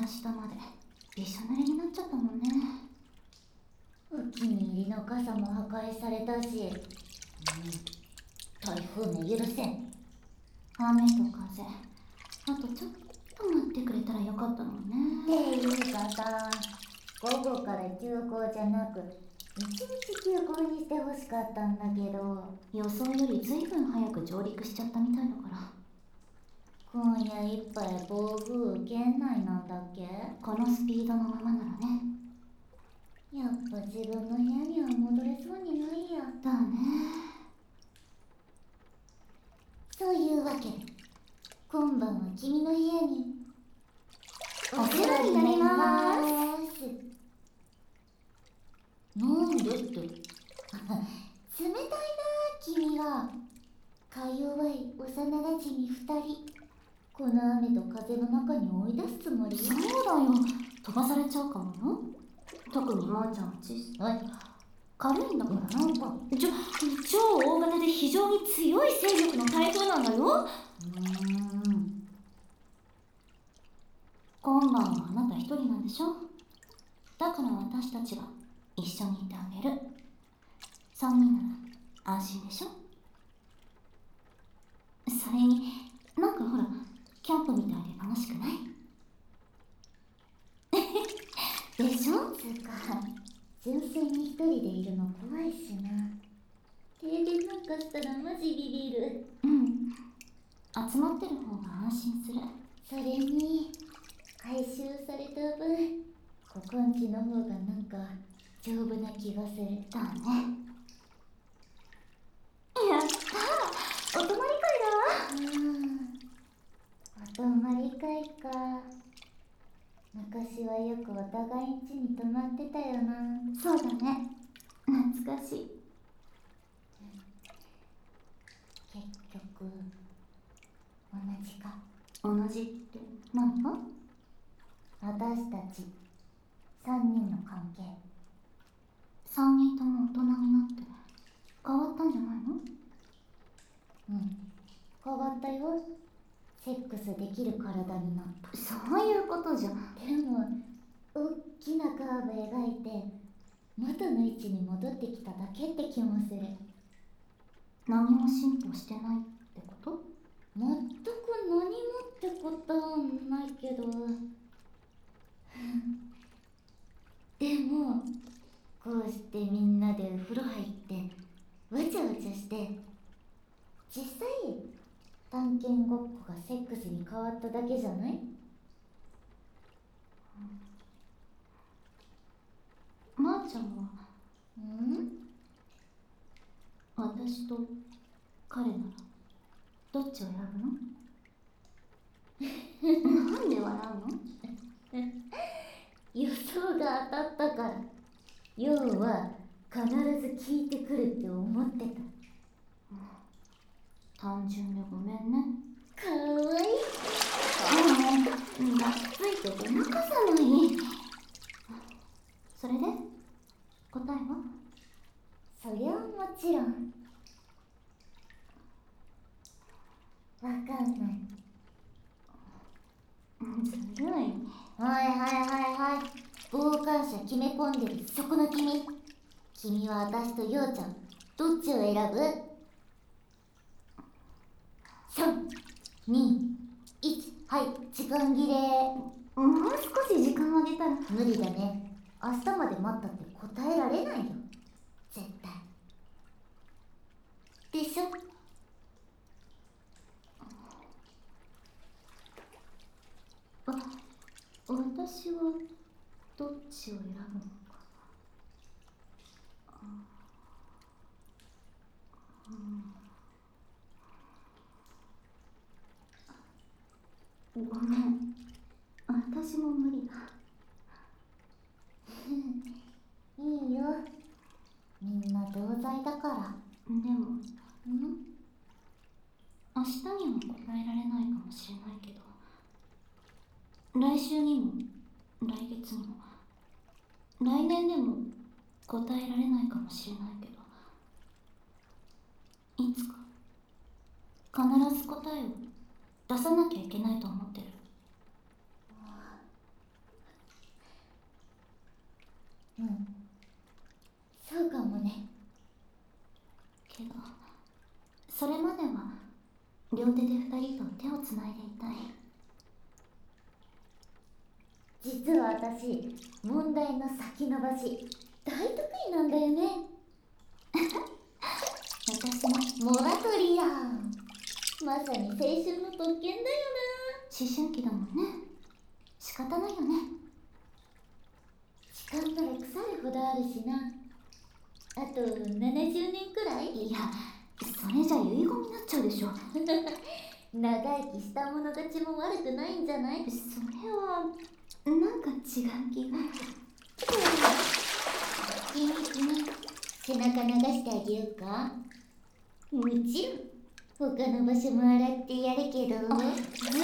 から下までびしょ濡れになっちゃったもんね。 お気に入りの傘も破壊されたし、台風も許せん。 雨と風、あとちょっと待ってくれたらよかったのにね。 っていうかさ、午後から休校じゃなく一日休校にしてほしかったんだけど、 予想よりずいぶん早く上陸しちゃったみたいだから。 今夜いっぱい暴風圏内なんだっけ。 このスピードのままならね。 やっぱ自分の部屋には戻れそうにないや。 だね。 そういうわけで今晩は君の部屋にお世話になりまーす。なんでって。冷たいな君は。か弱い幼馴染2人、この雨と風の中に追い出すつもり？ そうだよ、飛ばされちゃうかもよ。特にまーちゃんは小さい、軽いんだから。 なんか超大型で非常に強い勢力の台風なんだよ。今晩はあなた一人なんでしょ。だから私たちが一緒にいてあげる。3人なら安心でしょ。それになんかほら、キャンプみたいで楽しくない？ でしょ。つうか純粋に一人でいるの怖いしな。停電なんかしたらマジビビる。 集まってる方が安心する。 それに回収された分、ここんちの方がなんか丈夫な気がする。 だね。やったー、お泊まり会だわ。 お泊まり会か。昔はよくお互いん家に泊まってたよな。 そうだね、懐かしい。 結局同じか。 同じって何が？ 私たち3人の関係。 3人とも大人になって変わったんじゃないの？ 変わったよ。セックスできる体になった。 そういうことじゃ。 でも大きなカーブ描いて元の位置に戻ってきただけって気もする。 何も進歩してないってこと？ 全く何もってことはないけどでもこうしてみんなで風呂入ってわちゃわちゃして、実際探検ごっこがセックスに変わっただけじゃない？ まーちゃんは私と彼ならどっちを選ぶの？なんで笑うの？ 予想が当たったから。要は必ず聞いてくるって思ってた。 単純でごめんね。 かわいい。 がっついてごまかさない。それで答えは？ そりゃもちろんわかんない。 ずるい。 はい傍観者決め込んでるそこの君は私とようちゃんどっちを選ぶ？ 3、2、1。はい時間切れ。 もう少し時間をあげたら。 無理だね。明日まで待ったって答えられないよ絶対。でしょ？ 私はどっちを選ぶのかな。ごめん、私も無理だ。 いいよ、みんな同罪だから。 でも明日には答えられないかもしれないけど、来週にも来月にも来年でも答えられないかもしれないけど、いつか必ず答えを出さなきゃいけないと思ってる。 うんそうかもね。 けどそれまでは両手で2人と手をつないでいたい。 実は私問題の先延ばし大得意なんだよね。 私もモラトリアンまさに青春の特権だよ思春期だもんね。仕方ないよね。 な。時間なら腐るほどあるしな。あと70年くらい。 いや、それじゃ遺言になっちゃうでしょ。 長生きした者勝ちも悪くないんじゃない？ それはなんか違う気が。 君背中流してあげようか？もちろん他の場所も洗ってやるけど。 ずる